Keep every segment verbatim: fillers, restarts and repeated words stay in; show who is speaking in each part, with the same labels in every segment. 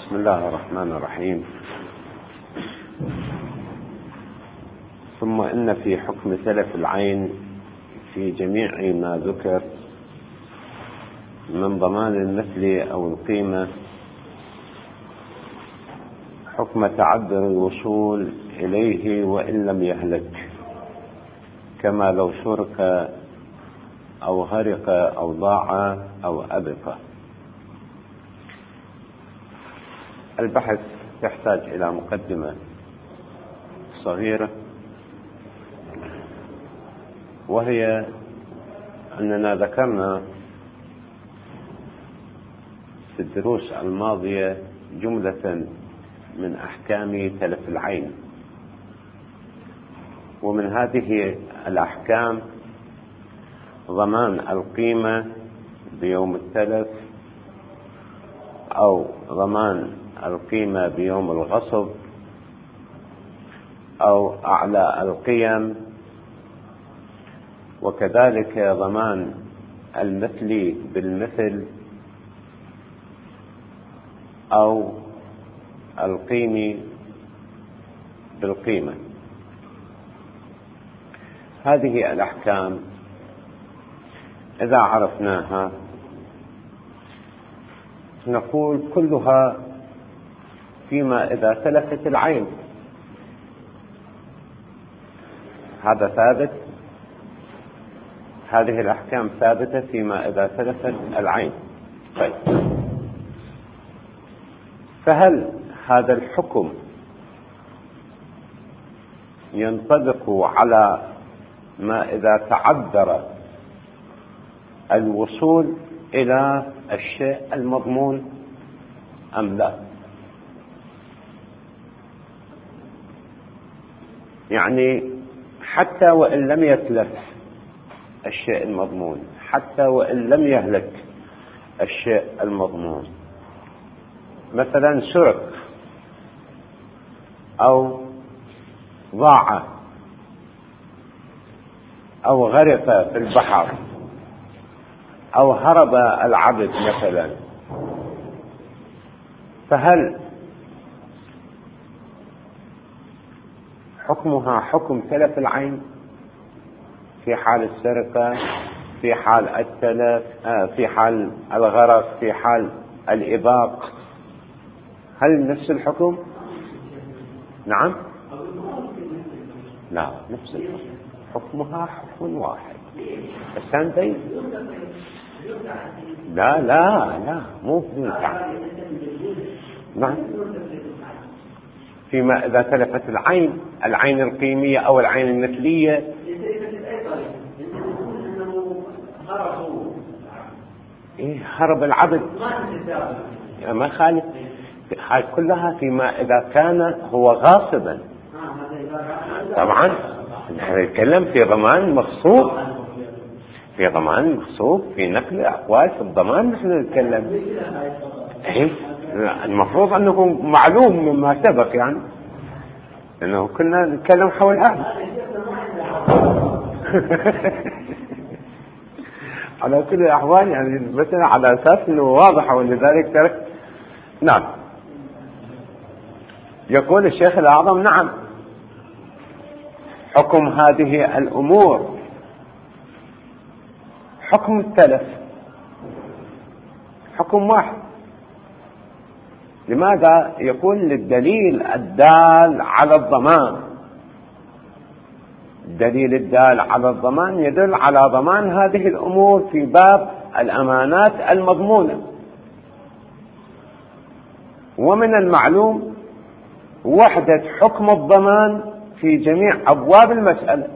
Speaker 1: بسم الله الرحمن الرحيم. ثم إن في حكم تلف العين في جميع ما ذكر من ضمان المثل أو القيمة حكم تعذر الوصول إليه وإن لم يهلك، كما لو سرق أو غرق أو ضاع أو أبق. البحث يحتاج إلى مقدمة صغيرة، وهي أننا ذكرنا في الدروس الماضية جملة من أحكام تلف العين، ومن هذه الأحكام ضمان القيمة بيوم التلف، أو ضمان القيمة بيوم الغصب، أو أعلى القيم، وكذلك ضمان المثل بالمثل أو القيم بالقيمة. هذه الأحكام إذا عرفناها نقول كلها فيما إذا تلفت العين، هذا ثابت. هذه الأحكام ثابتة فيما إذا تلفت العين. طيب، فهل هذا الحكم ينطبق على ما إذا تعذر الوصول إلى الشيء المضمون أم لا؟ يعني حتى وإن لم يتلف الشيء المضمون، حتى وإن لم يهلك الشيء المضمون، مثلا سرق أو ضاع أو غرق في البحر أو هرب العبد مثلا، فهل حكمها حكم تلف العين في حال السرقة، في حال التلف، في حال الغرق، في حال الإباق؟ هل نفس الحكم؟ نعم، لا، نفس الحكم، حكمها حكم واحد. السندين لا لا لا مو ينفع. نعم، فيما إذا تلفت العين، العين القيمية أو العين المثلية. إيه، هرب العبد ما خالف، هاي كلها فيما إذا كان هو غاصبا. طبعا نحن نتكلم في ضمان مغصوب، في ضمان مغصوب، في نقل أقوال في الضمان نحن نتكلم. إيه، المفروض أنه معلوم مما سبق، يعني أنه كنا نتكلم حول هذا. على كل الأحوال يعني مثلا على أساس أنه واضح، ولذلك ترك. نعم، يقول الشيخ الأعظم: نعم، حكم هذه الأمور حكم التلف، حكم واحد. لماذا؟ يقول: للدليل الدال على الضمان. الدليل الدال على الضمان يدل على ضمان هذه الأمور في باب الأمانات المضمونة. ومن المعلوم وحدة حكم الضمان في جميع أبواب المسألة،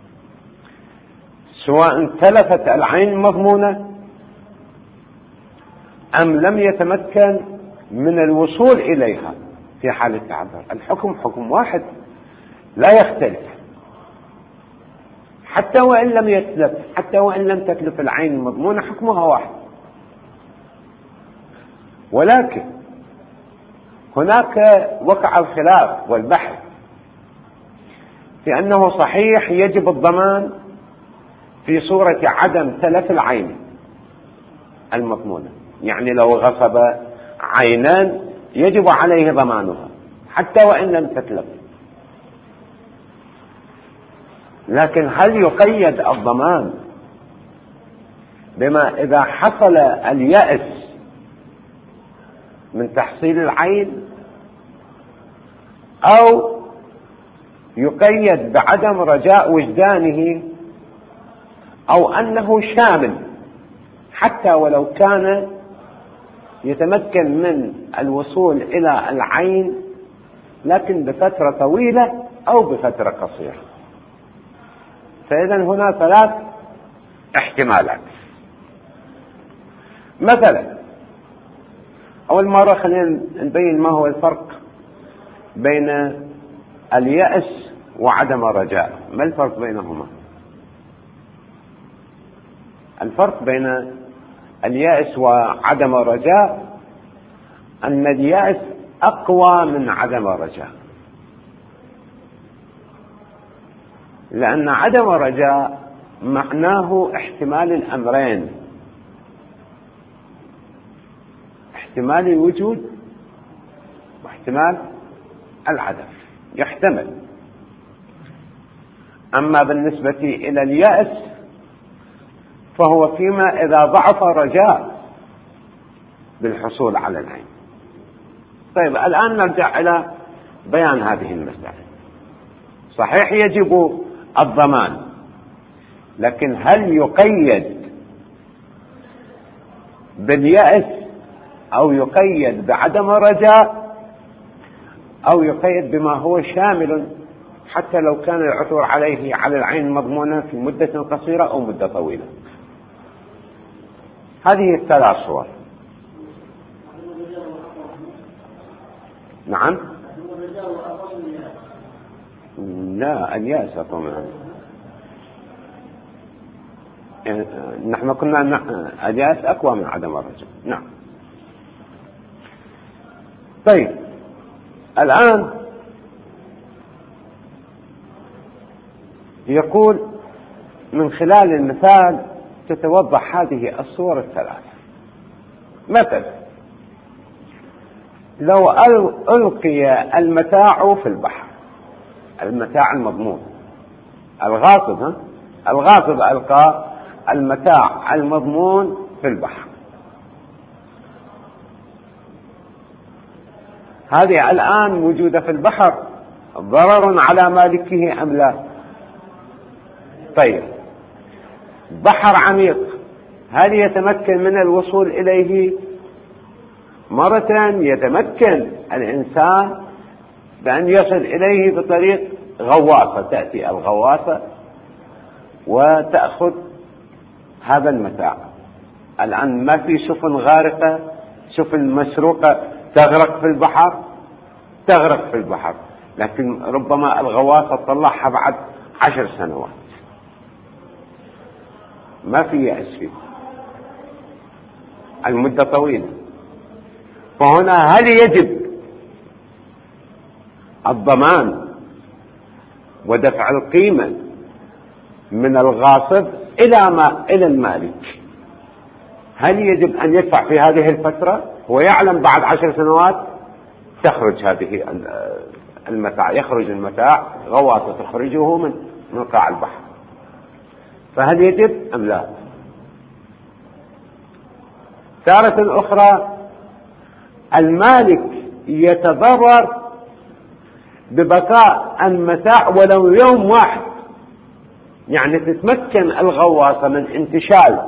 Speaker 1: سواء تلفت العين المضمونة أم لم يتمكن من الوصول إليها في حال التعذر. الحكم حكم واحد لا يختلف، حتى وإن لم يتلف، حتى وإن لم تتلف العين المضمونة حكمها واحد. ولكن هناك وقع الخلاف والبحث في أنه صحيح يجب الضمان في صورة عدم تلف العين المضمونة. يعني لو غصب عينان يجب عليه ضمانها حتى وإن لم تتلف. لكن هل يقيد الضمان بما إذا حصل اليأس من تحصيل العين، أو يقيد بعدم رجاء وجدانه، أو أنه شامل حتى ولو كان يتمكن من الوصول إلى العين لكن بفترة طويلة أو بفترة قصيرة؟ فإذا هنا ثلاث احتمالات. مثلا أول مرة خلينا نبين ما هو الفرق بين اليأس وعدم الرجاء. ما الفرق بينهما؟ الفرق بين اليأس وعدم الرجاء أن اليأس أقوى من عدم الرجاء، لأن عدم الرجاء معناه احتمال الأمرين، احتمال الوجود واحتمال العدم، يحتمل. أما بالنسبة إلى اليأس فهو فيما إذا ضعف الرجاء بالحصول على العين. طيب الآن نرجع إلى بيان هذه المسألة. صحيح يجب الضمان، لكن هل يقيد باليأس أو يقيد بعدم الرجاء أو يقيد بما هو شامل حتى لو كان العثور عليه على العين مضمونا في مدة قصيرة أو مدة طويلة؟ هذه الثلاث صور. نعم، لا، اليأس أقوى من يعني نحن كنا اليأس أقوى من عدم الرجاء. نعم. طيب الآن يقول من خلال المثال تتوضح هذه الصور الثلاثة. مثلا لو ألقي المتاع في البحر، المتاع المضمون، الغاصب ها الغاصب ألقى المتاع المضمون في البحر، هذه الآن موجودة في البحر، ضرر على مالكه أم لا؟ طيب بحر عميق، هل يتمكن من الوصول إليه؟ مرة يتمكن الإنسان بأن يصل إليه بطريق غواصة، تأتي الغواصة وتأخذ هذا المتاع. الآن ما في سفن غارقة، سفن مسروقة تغرق في البحر، تغرق في البحر، لكن ربما الغواصة تطلعها بعد عشر سنوات، ما في يأس فيه، المدة طويلة. فهنا هل يجب الضمان ودفع القيمة من الغاصب إلى ما إلى المالك؟ هل يجب أن يدفع في هذه الفترة؟ هو يعلم بعد عشر سنوات تخرج هذه المتاع، يخرج المتاع، غواصة تخرجه من من قاع البحر، فهل يجب أم لا؟ تارة أخرى المالك يتضرر ببقاء المتاع ولو يوم واحد، يعني تتمكن الغواصة من انتشال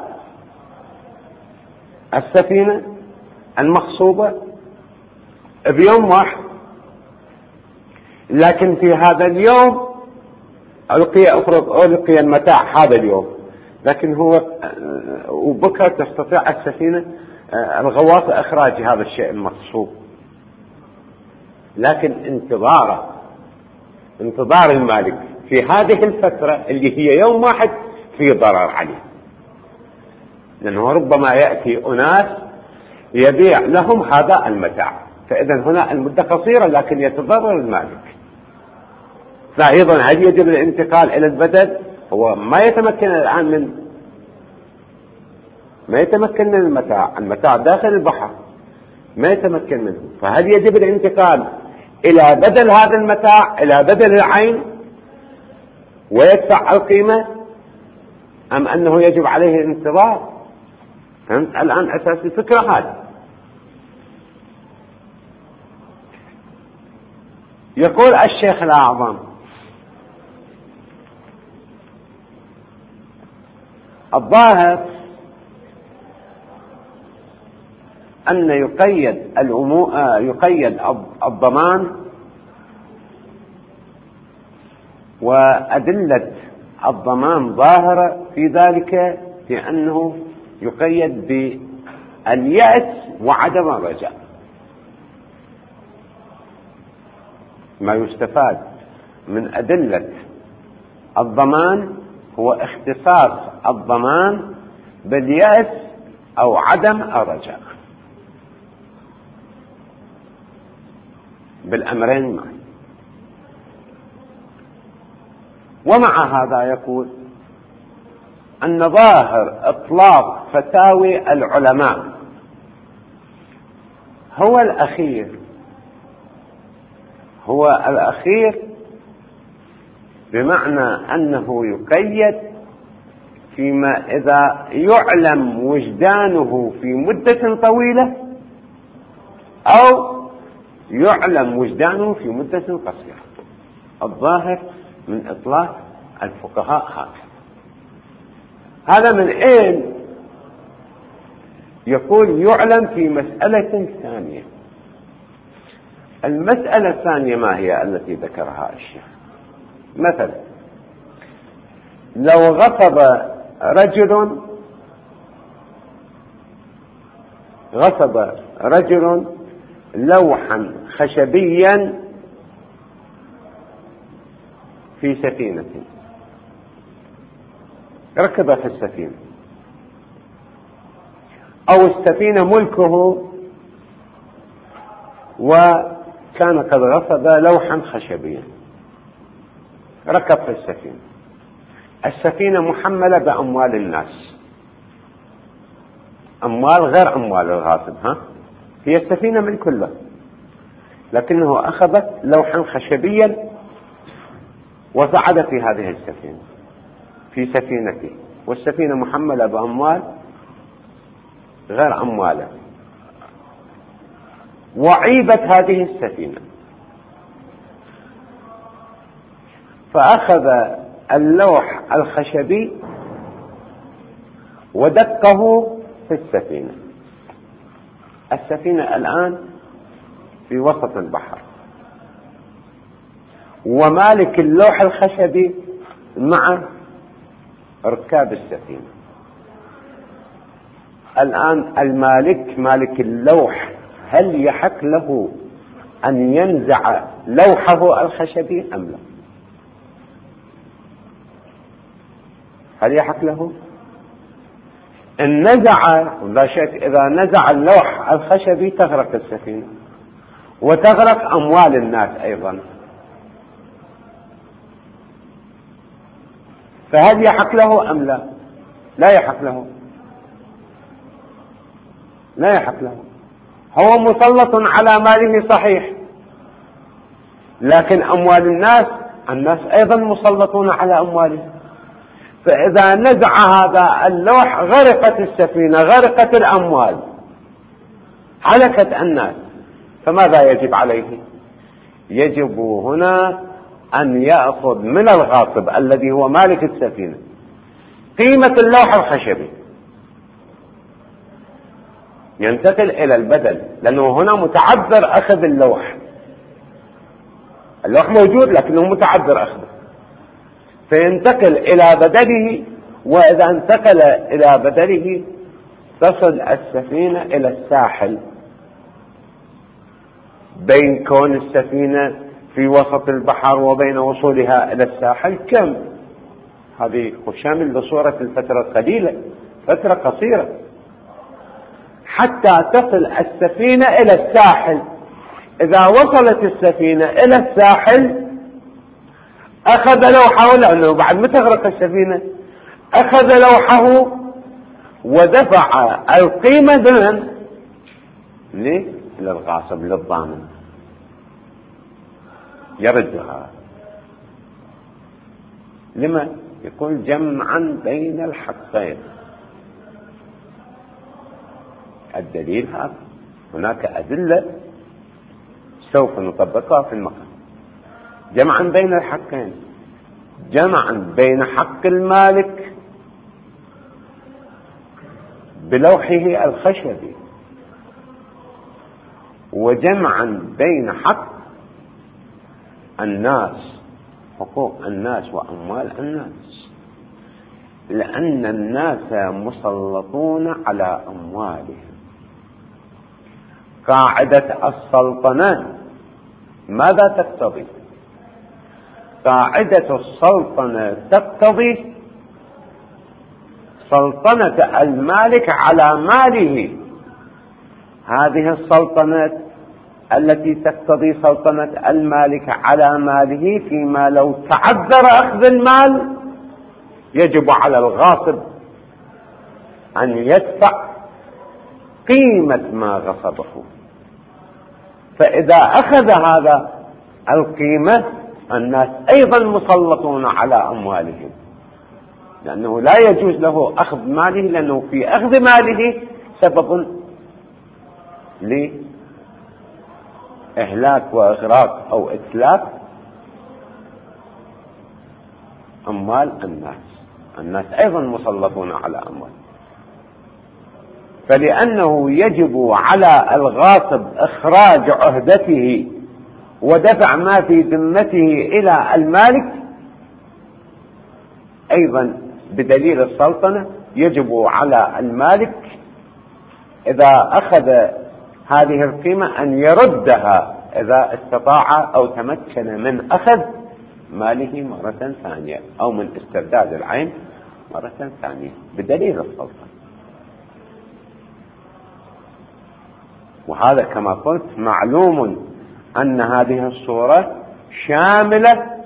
Speaker 1: السفينة المغصوبة بيوم واحد، لكن في هذا اليوم ألقي ألقي المتاع هذا اليوم، لكن هو وبكرة تستطيع السفينة الغواصة إخراج هذا الشيء المغصوب، لكن انتظاره انتظار المالك في هذه الفترة اللي هي يوم واحد في ضرر عليه، لأنه ربما يأتي أناس يبيع لهم هذا المتاع، فإذا هنا المدة قصيرة لكن يتضرر المالك. فأيضا هل يجب الانتقال إلى البدل؟ هو ما يتمكن الآن من ما يتمكن من المتاع، المتاع داخل البحر، ما يتمكن منه. فهل يجب الانتقال إلى بدل هذا المتاع، إلى بدل العين ويدفع القيمة، أم أنه يجب عليه الانتظار؟ فهمت الآن أساس الفكرة هذه. يقول الشيخ الأعظم: الظاهر أن يقيد يقيد الضمان وأدلة الضمان ظاهرة في ذلك، لأنه يقيد باليأس وعدم الرجاء. ما يستفاد من أدلة الضمان هو اختصاص الضمان باليأس أو عدم الرجاء، بالأمرين معا. ومع هذا يقول أن ظاهر إطلاق فتاوي العلماء هو الأخير هو الأخير بمعنى أنه يقيد فيما إذا يعلم وجدانه في مدة طويلة أو يعلم وجدانه في مدة قصيرة. الظاهر من إطلاق الفقهاء هذا. هذا من أين؟ يقول يعلم في مسألة ثانية. المسألة الثانية ما هي التي ذكرها الشيخ؟ مثلا لو غصب رجل غصب رجل لوحا خشبيا في سفينة، ركب في السفينة، أو السفينة ملكه وكان قد غصب لوحا خشبيا، ركب في السفينة. السفينة محملة بأموال الناس، أموال غير أموال الغاصب، ها؟ هي السفينة من كله، لكنه أخذ لوحا خشبيا وصعد في هذه السفينة في سفينته، والسفينة محملة بأموال غير أمواله، وعيبت هذه السفينة، فأخذ اللوح الخشبي ودقه في السفينة. السفينة الآن في وسط البحر، ومالك اللوح الخشبي مع ركاب السفينة. الآن المالك مالك اللوح هل يحق له أن ينزع لوحه الخشبي أم لا؟ هل يحق له؟ إن نزع، لا شك إذا نزع اللوح الخشبي تغرق السفينة وتغرق أموال الناس أيضا. فهل يحق له أم لا؟ لا يحق له، لا يحق له. هو مسلط على ماله صحيح، لكن أموال الناس الناس أيضا مسلطون على أموالهم. فإذا نزع هذا اللوح غرقت السفينة، غرقت الأموال، هلكت الناس. فماذا يجب عليه؟ يجب هنا أن يأخذ من الغاصب الذي هو مالك السفينة قيمة اللوح الخشبي، ينتقل إلى البدل، لأنه هنا متعذر أخذ اللوح. اللوح موجود لكنه متعذر أخذه، فينتقل إلى بدله. وإذا انتقل إلى بدله تصل السفينة إلى الساحل. بين كون السفينة في وسط البحر وبين وصولها إلى الساحل كم؟ هذه شامل لصورة الفترة قليلة، فترة قصيرة، حتى تصل السفينة إلى الساحل. إذا وصلت السفينة إلى الساحل أخذ لوحه، لأنه بعد ما تغرق السفينة أخذ لوحه ودفع القيمة دون للغاصب للضامن يردها. لما؟ يكون جمعا بين الحقين. الدليل هذا، هناك أدلة سوف نطبقها في المقام. جمعا بين الحقين، جمعا بين حق المالك بلوحه الخشبي، وجمعا بين حق الناس، حقوق الناس وأموال الناس، لأن الناس مسلطون على أموالهم. قاعدة السلطنة ماذا تقتضي؟ قاعدة السلطنة تقتضي سلطنة المالك على ماله. هذه السلطنة التي تقتضي سلطنة المالك على ماله، فيما لو تعذر أخذ المال يجب على الغاصب أن يدفع قيمة ما غصبه. فإذا أخذ هذا القيمة، الناس أيضا مسلطون على أموالهم، لأنه لا يجوز له أخذ ماله، لأنه في أخذ ماله سبب لإهلاك وإغراق أو إتلاف أموال الناس. الناس أيضا مسلطون على أموال، فلأنه يجب على الغاصب إخراج عهدته ودفع ما في ذمته إلى المالك، أيضا بدليل السلطنة يجب على المالك إذا أخذ هذه القيمة أن يردها إذا استطاع أو تمكن من أخذ ماله مرة ثانية، أو من استرداد العين مرة ثانية بدليل السلطنة. وهذا كما قلت معلوم أن هذه الصورة شاملة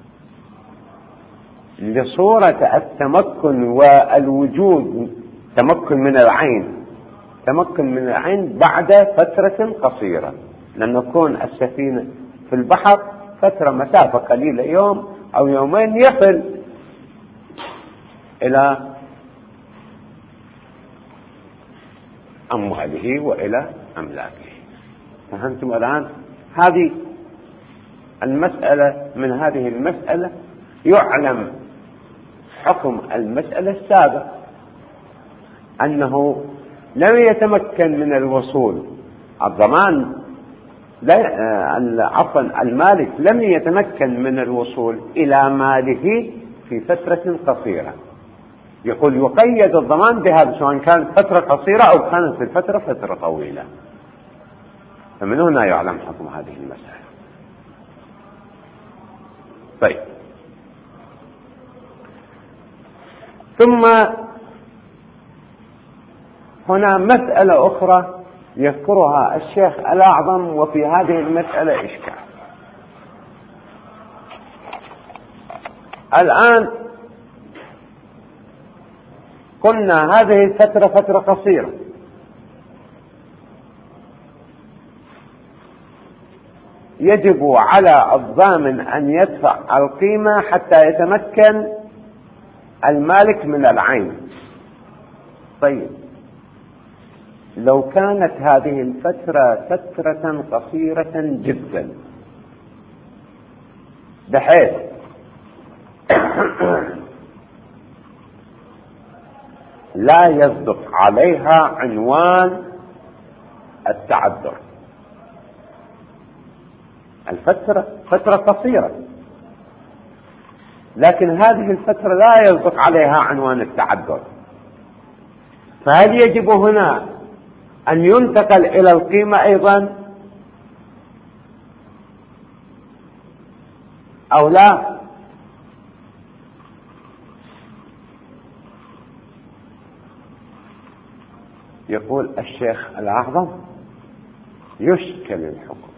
Speaker 1: لصورة التمكن والوجود، تمكن من العين، تمكن من العين بعد فترة قصيرة، لأن نكون السفينة في البحر فترة مسافة قليلة، يوم أو يومين يصل إلى أمواله وإلى أملاكه. فهمتم الآن؟ هذه المسألة، من هذه المسألة يعلم حكم المسألة السابق، أنه لم يتمكن من الوصول الضمان، عفوا المالك لم يتمكن من الوصول إلى ماله في فترة قصيرة. يقول يقيد الضمان بهذا، سواء كانت فترة قصيرة أو كانت الفترة فترة طويلة. فمن هنا يعلم حكم هذه المسألة. طيب، ثم هنا مسألة أخرى يذكرها الشيخ الأعظم، وفي هذه المسألة إشكال. الآن قلنا هذه الفترة فترة قصيرة، يجب على الضامن أن يدفع القيمة حتى يتمكن المالك من العين. طيب، لو كانت هذه الفترة فترة قصيرة جدا بحيث لا يصدق عليها عنوان التعذر، الفترة فترة قصيرة، لكن هذه الفترة لا يصدق عليها عنوان التعذر، فهل يجب هنا أن ينتقل إلى القيمة أيضا أو لا؟ يقول الشيخ الأعظم يشكل الحكم،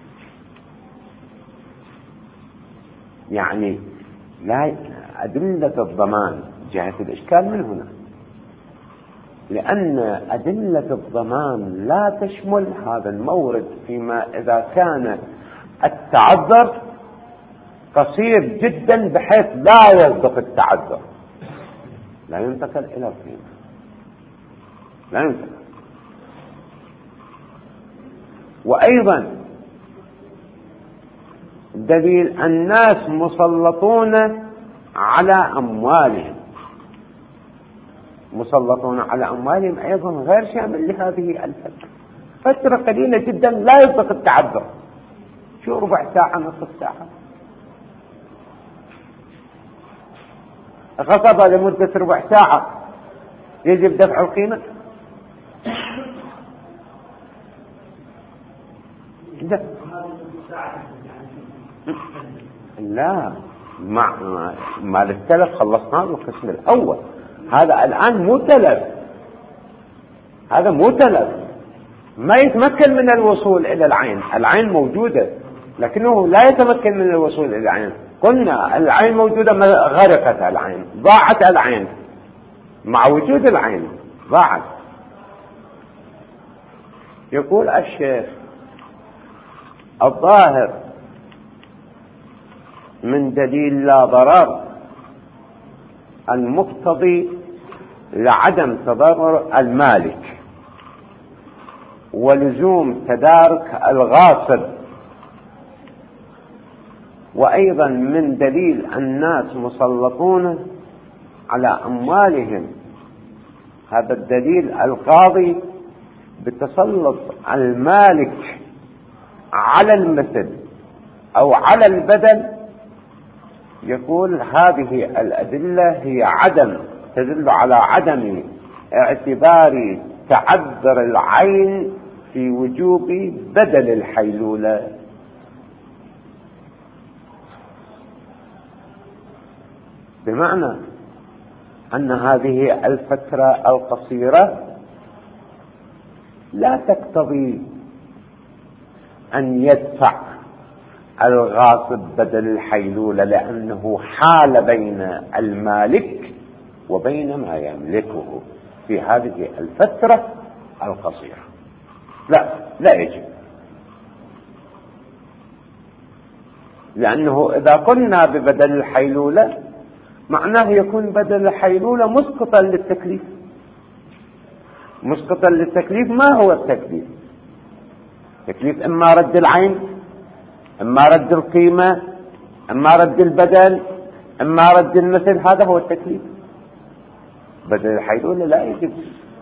Speaker 1: يعني لا أدلة الضمان جهة الإشكال من هنا، لأن أدلة الضمان لا تشمل هذا المورد فيما إذا كان التعذر قصير جدا بحيث لا يصدق التعذر، لا ينتقل إلى القيمة، لا ينتقل. وأيضا دليل الناس مسلطون على أموالهم، مسلطون على أموالهم أيضا غير شامل لهذه الفترة، فترة قليلة جدا لا يصدق التعذر، شو ربع ساعة نصف ساعة، غصب لمدة ربع ساعة يجب دفع القيمة؟ لا لا، مع مال التلف خلصناه القسم الأول، هذا الآن مو تلف، هذا مو تلف، ما يتمكن من الوصول إلى العين، العين موجودة لكنه لا يتمكن من الوصول إلى العين. قلنا العين موجودة، غرقت العين، ضاعت العين، مع وجود العين ضاعت. يقول الشيخ الظاهر من دليل لا ضرر المقتضي لعدم تضرر المالك ولزوم تدارك الغاصب، وأيضا من دليل الناس مسلطون على أموالهم، هذا الدليل القاضي بتسلط المالك على المثل أو على البدل. يقول هذه الأدلة هي عدم تدل على عدم اعتبار تعذر العين في وجوب بدل الحيلولة. بمعنى أن هذه الفترة القصيرة لا تقتضي أن يدفع الغاصب بدل الحيلولة، لأنه حال بين المالك وبين ما يملكه في هذه الفترة القصيرة. لا لا يجب، لأنه إذا قلنا ببدل الحيلولة معناه يكون بدل الحيلولة مسقطا للتكليف. مسقطا للتكليف ما هو التكليف؟ تكليف إما رد العين، إما رد القيمة، إما رد البدل، إما رد المثل، هذا هو التكليف. بدل الحيلولة لا يجب.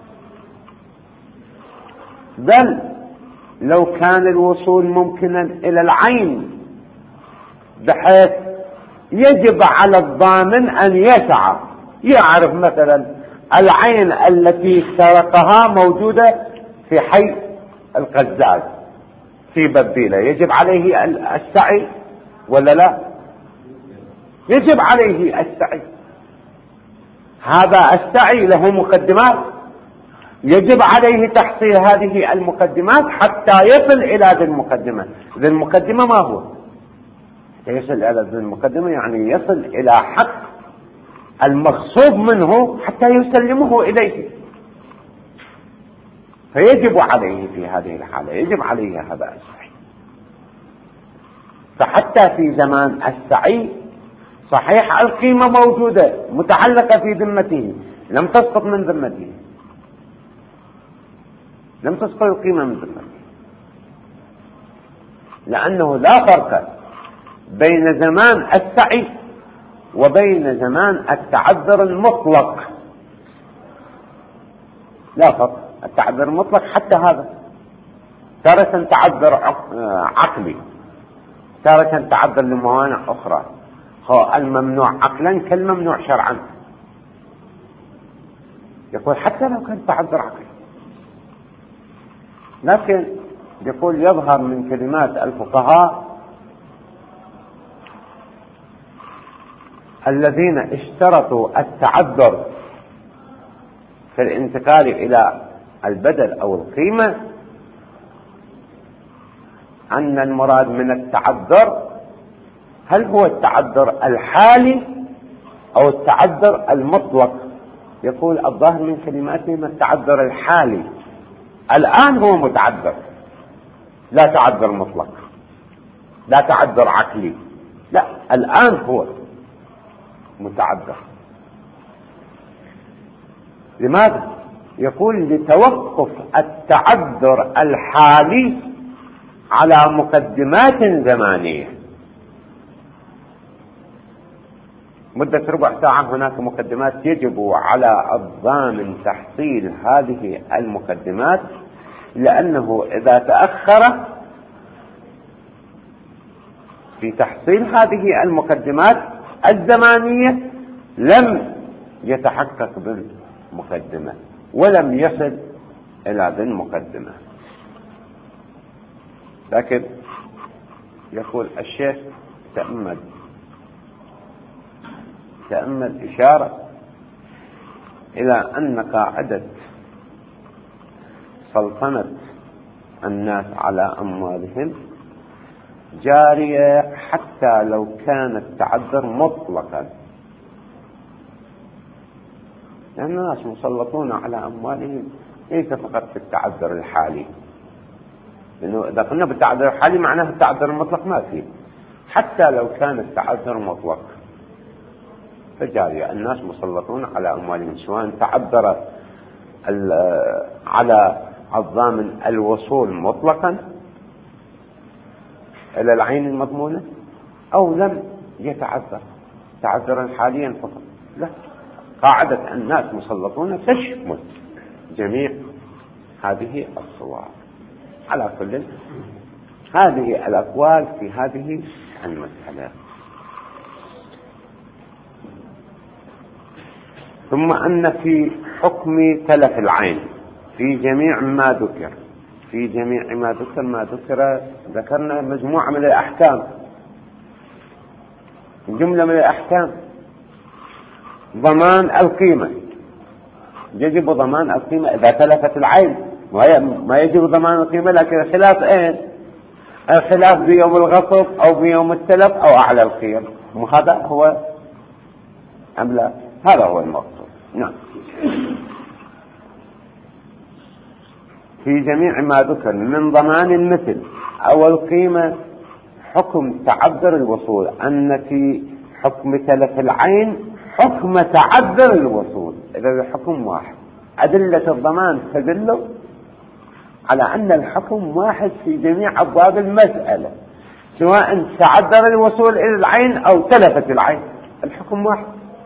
Speaker 1: بل لو كان الوصول ممكنا إلى العين بحيث يجب على الضامن أن يسعى، يعرف مثلا العين التي سرقها موجودة في حي القزاز في ببيلة، يجب عليه السعي ولا لا؟ يجب عليه السعي. هذا السعي له مقدمات، يجب عليه تحصيل هذه المقدمات حتى يصل إلى ذي المقدمة. ذي المقدمة ما هو؟ يصل إلى ذي المقدمة يعني يصل إلى حق المغصوب منه حتى يسلمه إليه، فيجب عليه في هذه الحالة يجب عليه هذا السعي. فحتى في زمان السعي صحيح القيمة موجودة متعلقة في ذمته، لم تسقط من ذمته، لم تسقط القيمة من ذمته، لأنه لا فرق بين زمان السعي وبين زمان التعذر المطلق. لا فرق. التعذر المطلق حتى هذا تارة تعذر عقلي، تارة تعذر لموانع أخرى، هو الممنوع عقلا كالممنوع شرعا. يقول حتى لو كان تعذر عقلي، لكن يقول يظهر من كلمات الفقهاء الذين اشترطوا التعذر في الانتقال إلى البدل أو القيمة أن المراد من التعذر هل هو التعذر الحالي أو التعذر المطلق. يقول الظاهر من كلماتهم التعذر الحالي. الآن هو متعذر، لا تعذر مطلق، لا تعذر عقلي، لا، الآن هو متعذر. لماذا؟ يقول لتوقف التعذر الحالي على مقدمات زمانية. مدة ربع ساعة هناك مقدمات يجب على الضامن تحصيل هذه المقدمات، لأنه إذا تأخر في تحصيل هذه المقدمات الزمانية لم يتحقق بالمقدمة ولم يصل إلى ذي المقدمة. لكن يقول الشيخ تأمل تأمل إشارة إلى أن قاعدة سلطنة الناس على أموالهم جارية حتى لو كان التعذر مطلقا، لأن الناس مسلطون على أموالهم ليس فقط في التعذر الحالي، لأنه إذا قلنا بالتعذر الحالي معناه التعذر المطلق ما فيه، حتى لو كان التعذر مطلق فجارية. الناس مسلطون على أموالهم، سواء تعذر على الضامن الوصول مطلقا إلى العين المضمونة أو لم يتعذر تعذرا حاليا فقط، لا، قاعدة الناس مسلطون تشمل جميع هذه الصور. على كل هذه الأقوال في هذه المسألة. ثم أن في حكم تلف العين في جميع ما ذكر في جميع ما ذكر ما ذكر ذكرنا مجموعة من الأحكام، جملة من الأحكام. ضمان القيمة، يجب ضمان القيمة إذا تلفت العين، ما يجب ضمان القيمة، لكن الخلاف إيه؟ الخلاف بيوم الغصب أو بيوم التلف أو أعلى القيم، وهذا هو أم لا؟ هذا هو المقصود. نعم. في جميع ما ذكر من ضمان المثل أو القيمة حكم تعذر الوصول، أن في حكم تلف العين حكم تعذر الوصول. إذا الحكم واحد، أدلة الضمان تدل على أن الحكم واحد في جميع أبواب المسألة، سواء تعذر الوصول إلى العين أو تلفت العين، الحكم واحد،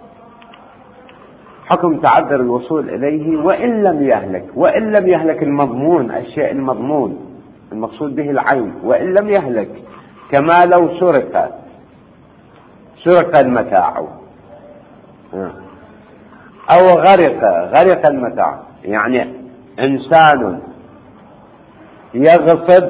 Speaker 1: حكم تعذر الوصول إليه وإن لم يهلك وإن لم يهلك المضمون، الشيء المضمون المقصود به العين، وإن لم يهلك، كما لو سرق سرق المتاع أو غرق غرق المتاع، يعني إنسان يغصب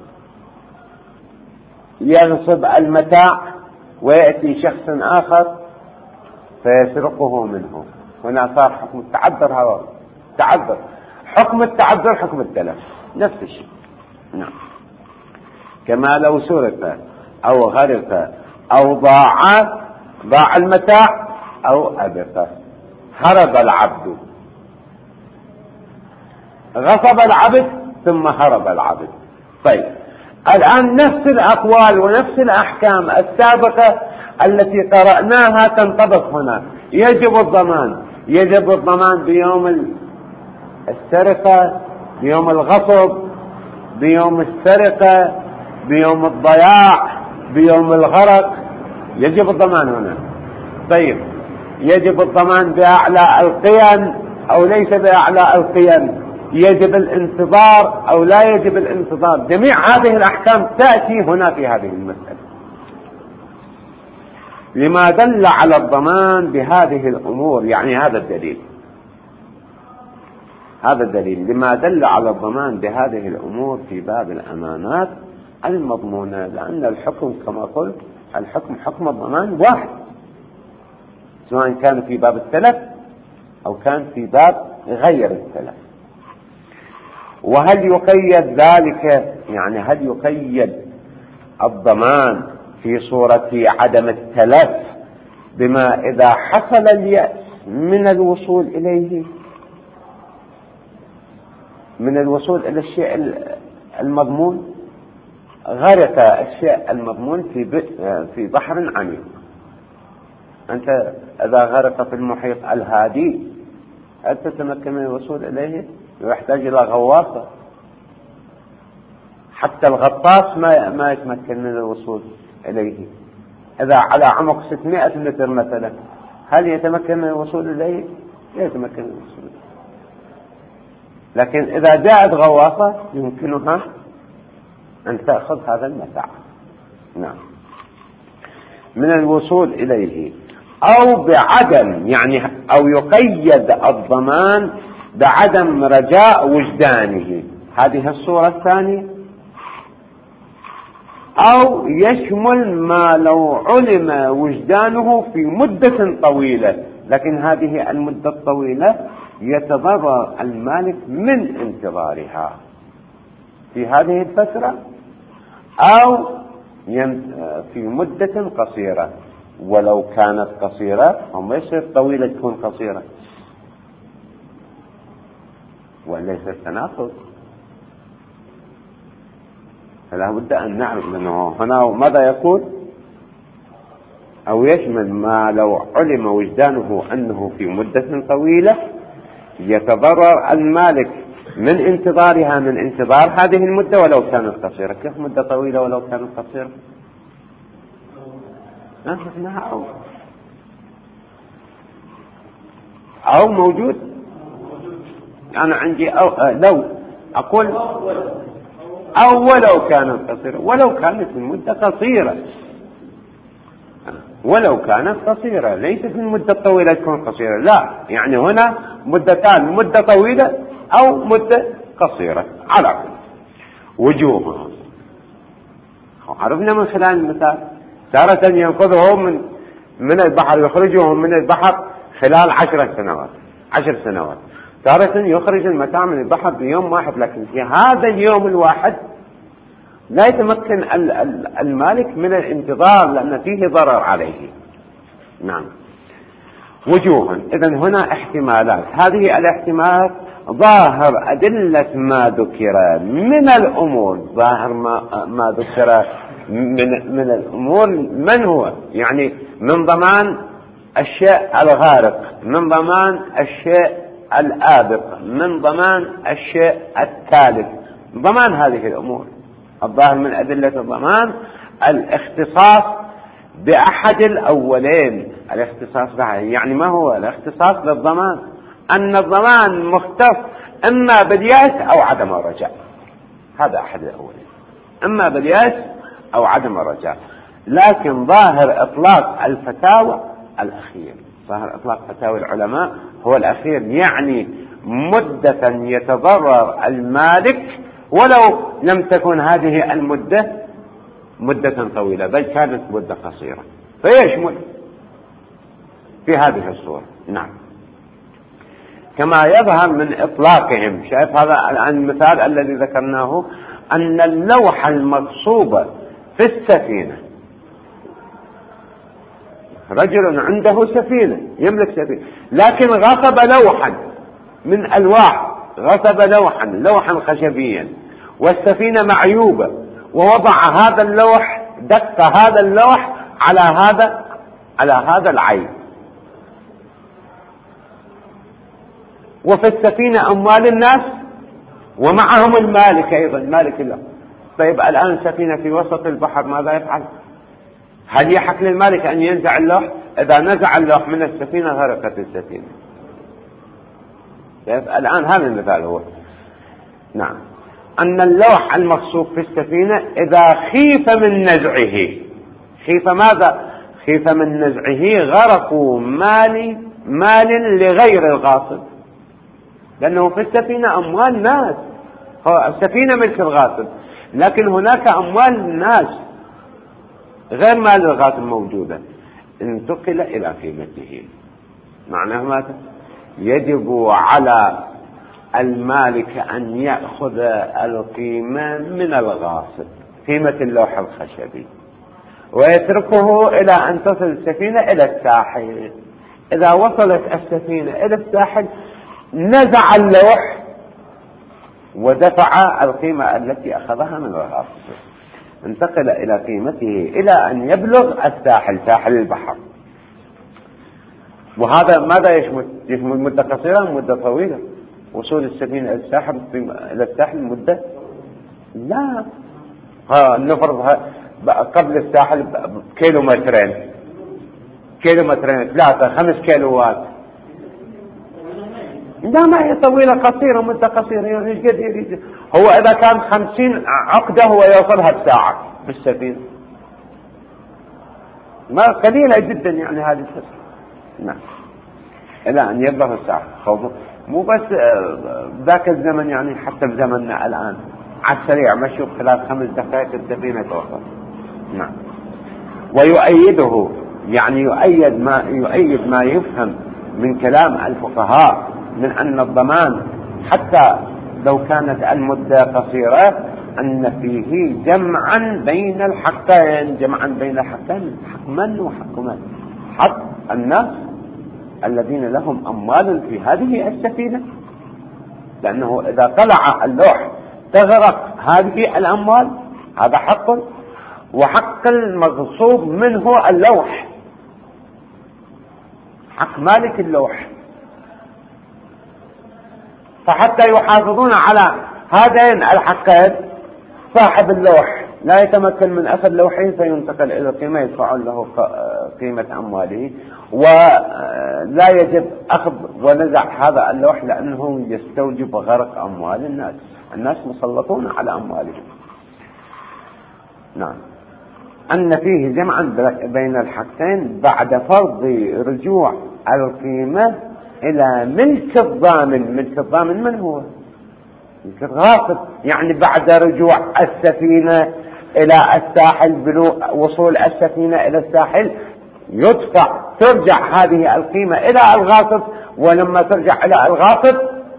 Speaker 1: يغصب المتاع ويأتي شخص آخر فيسرقه منه، هنا صار حكم التعذر. هذا تعذر، حكم التعذر حكم التلف، نفس الشيء. نعم. كما لو سرق أو غرق أو ضاع ضاع المتاع أو أبق، هرب العبد، غصب العبد ثم هرب العبد. طيب الآن نفس الأقوال ونفس الأحكام السابقة التي قرأناها تنطبق هنا. يجب الضمان، يجب الضمان بيوم السرقة، بيوم الغصب، بيوم السرقة، بيوم الضياع، بيوم الغرق، يجب الضمان هنا. طيب يجب الضمان بأعلى القيم أو ليس بأعلى القيم؟ يجب الانتظار أو لا يجب الانتظار؟ جميع هذه الأحكام تأتي هنا في هذه المسألة. لما دل على الضمان بهذه الأمور، يعني هذا الدليل هذا الدليل لما دل على الضمان بهذه الأمور في باب الأمانات المضمونة، لأن الحكم كما قلت الحكم حكم الضمان واحد، سواء كان في باب التلف أو كان في باب غير التلف. وهل يقيد ذلك، يعني هل يقيد الضمان في صورة عدم التلف بما إذا حصل اليأس من الوصول إليه، من الوصول إلى الشيء المضمون. غرق الشيء المضمون في في بحر عميق. أنت إذا غرق في المحيط الهادي هل تتمكن من الوصول إليه؟ يحتاج إلى غواصة. حتى الغطاس ما ما يتمكن من الوصول إليه. إذا على عمق ستمائة متر مثلا هل يتمكن من الوصول إليه؟ لا يتمكن من الوصول إليه. لكن إذا جاءت غواصة يمكنها أن تأخذ هذا المتاع. نعم. من الوصول إليه أو بعدم، يعني أو يقيد الضمان بعدم رجاء وجدانه، هذه الصورة الثانية. أو يشمل ما لو علم وجدانه في مدة طويلة، لكن هذه المدة الطويلة يتضرر المالك من انتظارها في هذه الفترة، أو في مدة قصيرة. ولو كانت قصيرة هم يصير طويلة تكون قصيرة، وليس التناقض. فلا بد أن نعرف أنه هنا ماذا يقول؟ أو يشمل ما لو علم وجدانه أنه في مدة طويلة يتضرر المالك من انتظارها، من انتظار هذه المدة ولو كانت قصيرة. كيف مدة طويلة ولو كانت قصيرة؟ أو أو موجود. أنا عندي أو لو أقول أو ولو كانت قصيرة، ولو كانت المدة قصيرة، ولو كانت قصيرة، ليست المدة الطويلة تكون قصيرة، لا، يعني هنا مدتان، مدة طويلة أو مدة قصيرة على كل وجوهها. عرفنا من خلال المثال تارة ينقذهم من من البحر، يخرجهم من البحر خلال عشر سنوات عشر سنوات تارة يخرج المتاع من البحر بيوم واحد، لكن في هذا اليوم الواحد لا يتمكن المالك من الانتظار لأن فيه ضرر عليه. نعم. وجوها، إذن هنا احتمالات. هذه الاحتمالات ظاهر أدلة ما ذكر من الأمور، ظاهر ما, ما ذكر من, من الأمور من هو؟ يعني من ضمان الشيء الغارق، من ضمان الشيء الآبق، من ضمان الشيء الثالث، ضمان هذه الأمور. الظاهر من أدلة الضمان الاختصاص بأحد الأولين. الاختصاص يعني ما هو الاختصاص للضمان؟ أن الضمان مختص إما باليأس أو عدم الرجاء. هذا أحد الأولين، إما باليأس أو عدم الرجاء. لكن ظاهر إطلاق الفتاوى الأخير، ظاهر إطلاق فتاوى العلماء هو الأخير، يعني مدة يتضرر المالك ولو لم تكن هذه المدة مدة طويلة بل كانت مدة قصيرة، فيشمل في هذه الصورة. نعم. كما يظهر من إطلاقهم، شايف هذا المثال الذي ذكرناه، أن اللوحة المغصوبة في السفينة، رجل عنده سفينة يملك سفينة لكن غصب لوحا من ألواح، غصب لوحا لوحا خشبيا والسفينة معيوبة، ووضع هذا اللوح، دق هذا اللوح على هذا على هذا العيب، وفي السفينة أموال الناس ومعهم المالك أيضا، مالك الله. طيب الآن سفينة في وسط البحر ماذا يفعل؟ هل يحق للمالك أن ينزع اللوح؟ إذا نزع اللوح من السفينة غرقت السفينة. طيب الآن هذا المثال هو، نعم، أن اللوح المغصوب في السفينة إذا خيف من نزعه، خيف ماذا؟ خيف من نزعه غرقوا مال مال لغير الغاصب، لأنه في السفينة أموال ناس، السفينة ملك الغاصب، لكن هناك أموال ناس غير مال الغاصب موجودة، انتقل إلى قيمته. معناه ماذا؟ يجب على المالك أن يأخذ القيمة من الغاصب، قيمة اللوح الخشبي، ويتركه إلى أن تصل السفينة إلى الساحل. إذا وصلت السفينة إلى الساحل نزع اللوح ودفع القيمة التي أخذها من الغاصب، انتقل إلى قيمته إلى أن يبلغ الساحل، ساحل البحر. وهذا ماذا يشمل؟ يشمل مدة قصيرة مدة طويلة؟ وصول السفينة إلى الساحل إلى الساحل مدة؟ لا، ها نفرض قبل الساحل كيلومترين كيلومترين ثلاثة خمس كيلوات. لا، ما هي طويلة، قصيرة، مدة قصيرة، يعني قد يريد هو. إذا كان خمسين عقدة هو يوصلها بساعة بالسفينة، ما قليلة جدا يعني هذه الفترة. نعم، إلى أن يبلغ الساعة. مو بس ذاك الزمن، يعني حتى بزمننا الآن على السريع مشوا خلال خمس دقائق السفينة توصل. نعم. ويؤيده، يعني يؤيد ما يؤيد ما يفهم من كلام الفقهاء من أن الضمان حتى لو كانت المدة قصيرة أن فيه جمعا بين الحقين، جمعا بين الحقين، حق من وحق من؟ حق الناس الذين لهم أموال في هذه السفينة، لأنه إذا طلع اللوح تغرق هذه الأموال، هذا حق، وحق المغصوب منه اللوح، حق مالك اللوح. فحتى يحافظون على هذين الحقين صاحب اللوح لا يتمكن من أخذ لوحه فينتقل إلى القيمة، يدفعون له قيمة أمواله، ولا يجب أخذ ونزع هذا اللوح لأنه يستوجب غرق أموال الناس. الناس مسلطون على أموالهم. نعم. أن فيه جمعا بين الحقين بعد فرض رجوع القيمة إلى ملك الضامن. ملك الضامن من هو؟ ملك الغاصب، يعني بعد رجوع السفينة إلى الساحل، بلوغ وصول السفينة إلى الساحل، يدفع ترجع هذه القيمة إلى الغاصب، ولما ترجع إلى الغاصب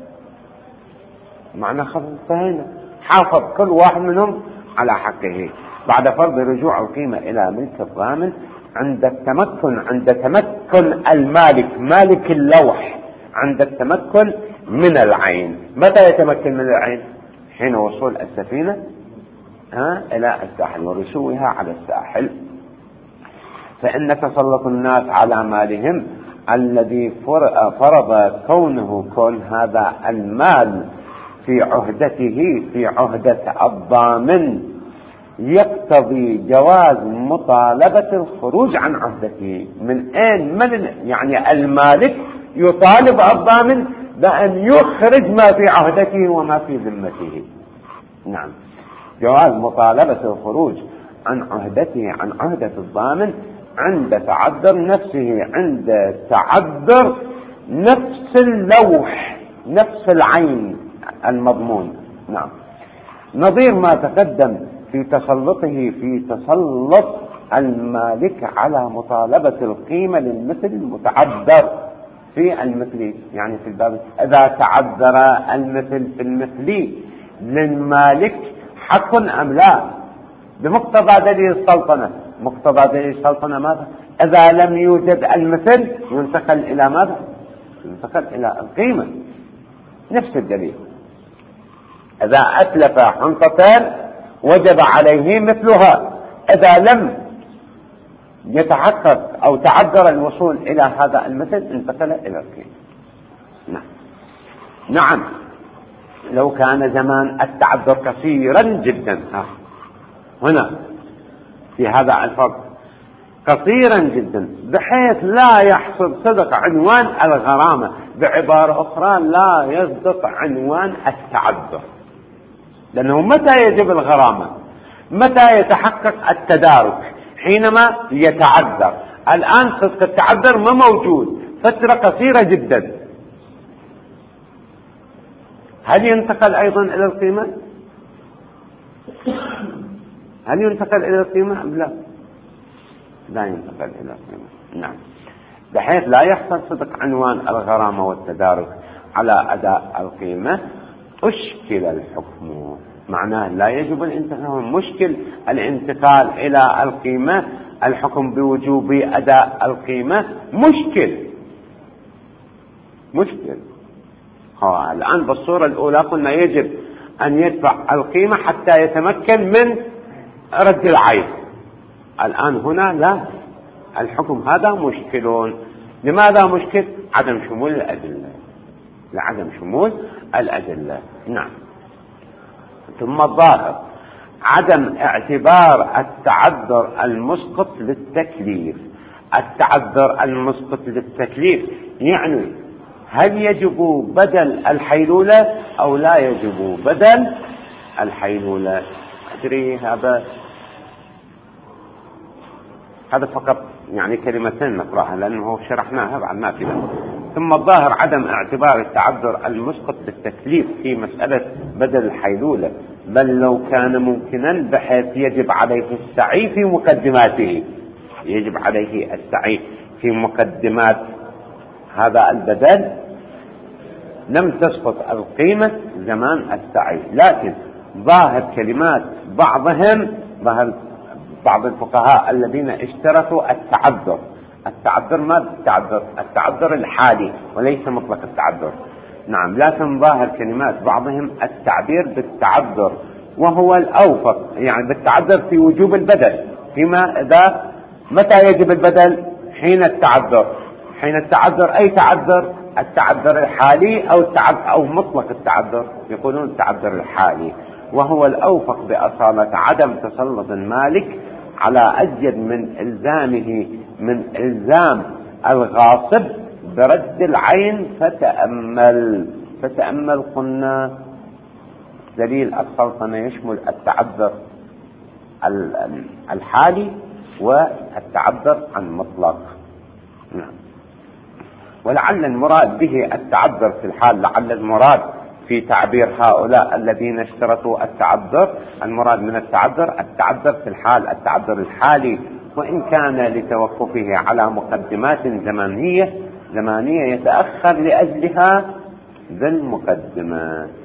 Speaker 1: معنى خلصنا، حافظ كل واحد منهم على حقه بعد فرض رجوع القيمة إلى ملك الضامن عند التمكن عند تمكن المالك مالك اللوح عند التمكن من العين. متى يتمكن من العين؟ حين وصول السفينة ها إلى الساحل ورسوها على الساحل. فإن تسلط الناس على مالهم الذي فرض كونه كون هذا المال في عهدته في عهدة الضامن يقتضي جواز مطالبة الخروج عن عهدته. من أين؟ من يعني المالك يطالب الضامن بأن يخرج ما في عهدته وما في ذمته. نعم، جواز مطالبة الخروج عن عهدته عن عهدة الضامن عند تعذر نفسه، عند تعذر نفس اللوح، نفس العين المضمون. نعم، نظير ما تقدم في تسلطه في تسلط المالك على مطالبة القيمة للمثل المتعذر في المثلي، يعني في الباب إذا تعذر المثل في المثلي للمالك حق أم لا، بمقتضى دليل السلطنة. مقتضى دليل السلطنة ماذا؟ إذا لم يوجد المثل ينتقل إلى ماذا؟ ينتقل إلى القيمة. نفس الدليل، إذا أتلف حنطتين وجب عليه مثلها، إذا لم يتحقق أو تعذر الوصول إلى هذا المثل انتقل إلى القيمة. نعم. نعم، لو كان زمان التعذر كثيرا جدا، ها هنا في هذا الفرق كثيرا جدا بحيث لا يحصل صدق عنوان الغرامة، بعبارة أخرى لا يصدق عنوان التعذر. لأنه متى يجب الغرامة؟ متى يتحقق التدارك؟ حينما يتعذر. الآن صدق التعذر ما موجود، فترة قصيرة جدا. هل ينتقل أيضا إلى القيمة؟ هل ينتقل إلى القيمة أم لا؟ لا ينتقل إلى القيمة. نعم، بحيث لا يحصل صدق عنوان الغرامة والتدارك على أداء القيمة. أشكل الحكم، معناه لا يجب الانتقال، مشكل الانتقال إلى القيمة، الحكم بوجوب أداء القيمة مشكل، مشكل. ها الآن بالصورة الأولى قلنا يجب أن يدفع القيمة حتى يتمكن من رد العين. الآن هنا لا، الحكم هذا مشكل. لماذا مشكل؟ عدم شمول الأدلة، لعدم شمول الأدلة. نعم. ثم الظاهر عدم اعتبار التعذر المسقط للتكليف. التعذر المسقط للتكليف يعني هل يجب بدل الحيلولة أو لا يجب بدل الحيلولة. أدري هذا هذا فقط يعني كلمتين نقرأها لأنه شرحناها بعد ما في ذلك. ثم الظاهر عدم اعتبار التعذر المسقط بالتكليف في مسألة بدل الحيلولة، بل لو كان ممكنا بحيث يجب عليه السعي في مقدماته، يجب عليه السعي في مقدمات هذا البدل لم تسقط القيمة زمان السعي. لكن ظاهر كلمات بعضهم بعض الفقهاء الذين اشترطوا التعذر، التعذر ما التعذر التعذر الحالي وليس مطلق التعذر. نعم. لكن ظاهر كلمات بعضهم التعبير بالتعذر، وهو الأوفق، يعني بالتعذر في وجوب البدل. فيما إذا متى يجب البدل؟ حين التعذر. حين التعذر أي تعذر؟ التعذر الحالي أو التعذر أو مطلق التعذر، يقولون التعذر الحالي، وهو الأوفق بأصالة عدم تسلط المالك على أزيد من إلزامه من إلزام الغاصب برد العين. فتأمل فتأمل قلنا دليل السلطنة يشمل التعذر الحالي والتعذر المطلق. نعم. ولعل المراد به التعذر في الحال، لعل المراد في تعبير هؤلاء الذين اشترطوا التعذر، المراد من التعذر التعذر في الحال، التعذر الحالي، وإن كان لتوقفه على مقدمات زمانية زمانية يتأخر لأجلها ذا المقدمات.